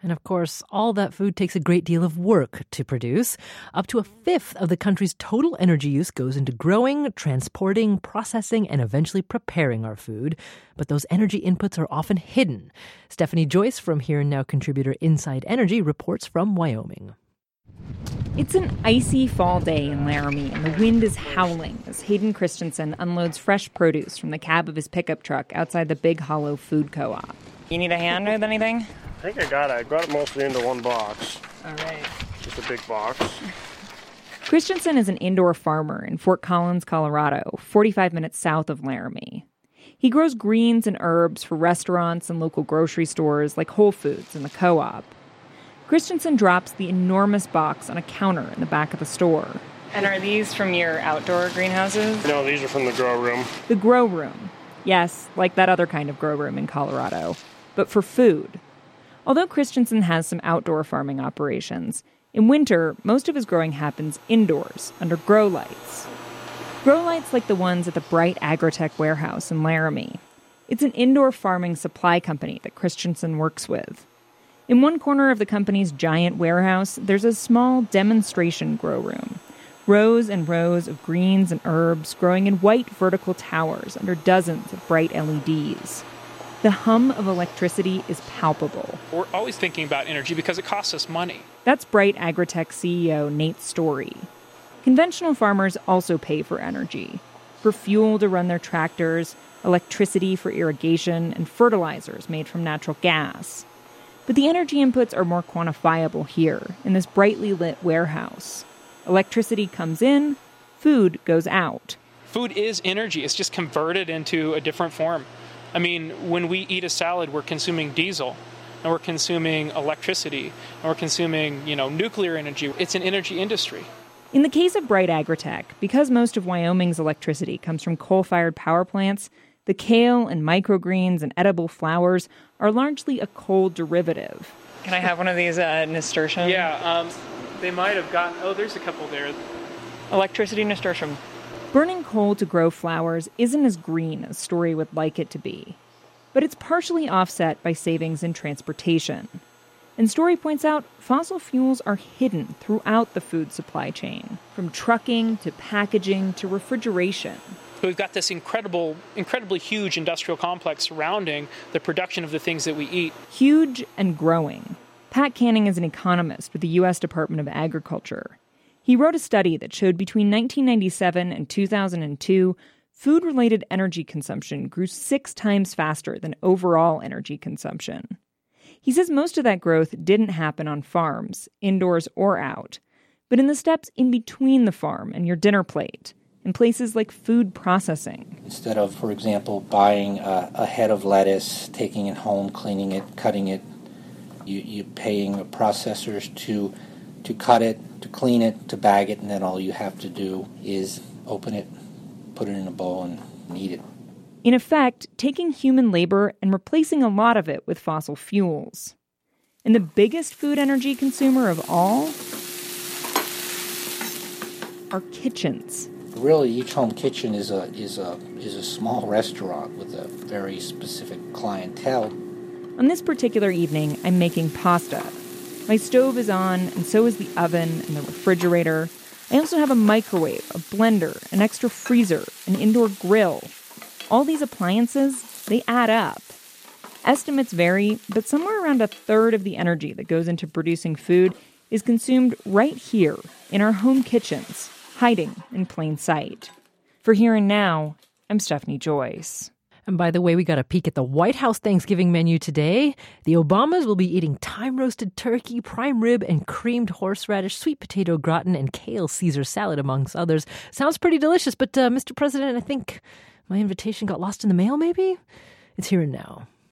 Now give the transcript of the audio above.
And of course, all that food takes a great deal of work to produce. Up to a fifth of the country's total energy use goes into growing, transporting, processing, and eventually preparing our food. But those energy inputs are often hidden. Stephanie Joyce from Here and Now contributor Inside Energy reports from Wyoming. It's an icy fall day in Laramie, and the wind is howling as Hayden Christensen unloads fresh produce from the cab of his pickup truck outside the Big Hollow Food Co-op. You need a hand with anything? I think I got it. I got it mostly into one box. All right. Just a big box. Christensen is an indoor farmer in Fort Collins, Colorado, 45 minutes south of Laramie. He grows greens and herbs for restaurants and local grocery stores like Whole Foods and the Co-op. Christensen drops the enormous box on a counter in the back of the store. And are these from your outdoor greenhouses? No, these are from the grow room. The grow room. Yes, like that other kind of grow room in Colorado, but for food. Although Christensen has some outdoor farming operations, in winter, most of his growing happens indoors, under grow lights. Grow lights like the ones at the Bright Agritech warehouse in Laramie. It's an indoor farming supply company that Christensen works with. In one corner of the company's giant warehouse, there's a small demonstration grow room. Rows and rows of greens and herbs growing in white vertical towers under dozens of bright LEDs. The hum of electricity is palpable. We're always thinking about energy because it costs us money. That's Bright Agritech CEO Nate Story. Conventional farmers also pay for energy. For fuel to run their tractors, electricity for irrigation, and fertilizers made from natural gas. But the energy inputs are more quantifiable here, in this brightly lit warehouse. Electricity comes in, food goes out. Food is energy. It's just converted into a different form. I mean, when we eat a salad, we're consuming diesel, and we're consuming electricity, and we're consuming, nuclear energy. It's an energy industry. In the case of Bright Agritech, because most of Wyoming's electricity comes from coal-fired power plants, the kale and microgreens and edible flowers are largely a coal derivative. Can I have one of these nasturtiums? Yeah, they might have gotten... Oh, there's a couple there. Electricity nasturtium. Burning coal to grow flowers isn't as green as Story would like it to be. But it's partially offset by savings in transportation. And Story points out fossil fuels are hidden throughout the food supply chain, from trucking to packaging to refrigeration. We've got this incredibly huge industrial complex surrounding the production of the things that we eat. Huge and growing. Pat Canning is an economist with the U.S. Department of Agriculture. He wrote a study that showed between 1997 and 2002, food-related energy consumption grew 6 times faster than overall energy consumption. He says most of that growth didn't happen on farms, indoors or out, but in the steps in between the farm and your dinner plate, in places like food processing. Instead of, for example, buying a head of lettuce, taking it home, cleaning it, cutting it, you're paying processors to cut it, to clean it, to bag it, and then all you have to do is open it, put it in a bowl, and eat it. In effect, taking human labor and replacing a lot of it with fossil fuels. And the biggest food energy consumer of all are kitchens. Really, each home kitchen is a small restaurant with a very specific clientele. On this particular evening, I'm making pasta. My stove is on, and so is the oven and the refrigerator. I also have a microwave, a blender, an extra freezer, an indoor grill. All these appliances, they add up. Estimates vary, but somewhere around a third of the energy that goes into producing food is consumed right here in our home kitchens, hiding in plain sight. For Here and Now, I'm Stephanie Joyce. And by the way, we got a peek at the White House Thanksgiving menu today. The Obamas will be eating time-roasted turkey, prime rib, and creamed horseradish, sweet potato gratin, and kale Caesar salad, amongst others. Sounds pretty delicious, but Mr. President, I think my invitation got lost in the mail, maybe? It's Here and Now.